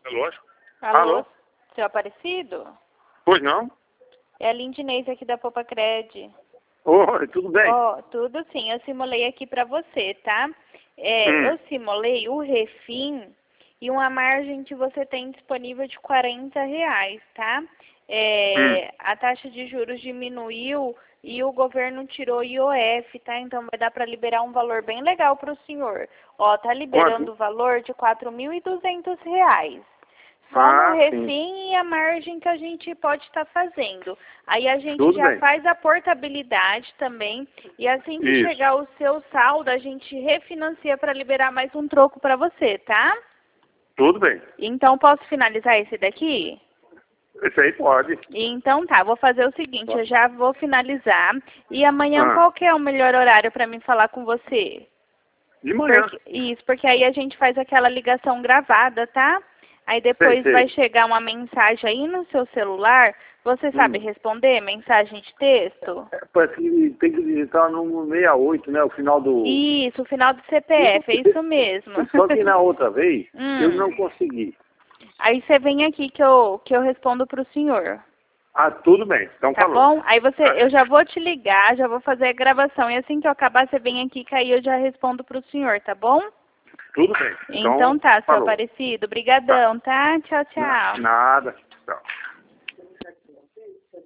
É lógico. Alô? Alô? Seu Aparecido? Pois não? É a Lindinês aqui da Popacred. Oi, tudo bem? Ó, tudo sim, eu simulei aqui pra você, tá? Eu simulei o refim e uma margem que você tem disponível de R$ 40, tá? A taxa de juros diminuiu e o governo tirou IOF, tá? Então vai dar para liberar um valor bem legal para o senhor. Ó, tá liberando o valor de R$ 4.200. Só no refim e a margem que a gente pode estar fazendo. Aí a gente Tudo já bem. faz a portabilidade também. E assim que chegar o seu saldo, a gente refinancia para liberar mais um troco para você, tá? Tudo bem. Então posso finalizar esse daqui? Esse aí pode. Então tá, vou fazer o seguinte, eu já vou finalizar. E amanhã qual que é o melhor horário para mim falar com você? De manhã. Porque aí a gente faz aquela ligação gravada, tá? Aí depois vai chegar uma mensagem aí no seu celular. Você sabe responder mensagem de texto? Parece que tem que digitar no 68, né? O final do... Isso, o final do CPF, é isso mesmo. Só que na outra vez, eu não consegui. Aí você vem aqui que eu respondo pro senhor. Ah, tudo bem. Então tá bom? Aí eu já vou te ligar, já vou fazer a gravação. E assim que eu acabar, você vem aqui que aí eu já respondo pro senhor, tá bom? Tudo bem. Então tá, seu Aparecido. Obrigadão, tá? Tchau, tchau. Nada. Tchau.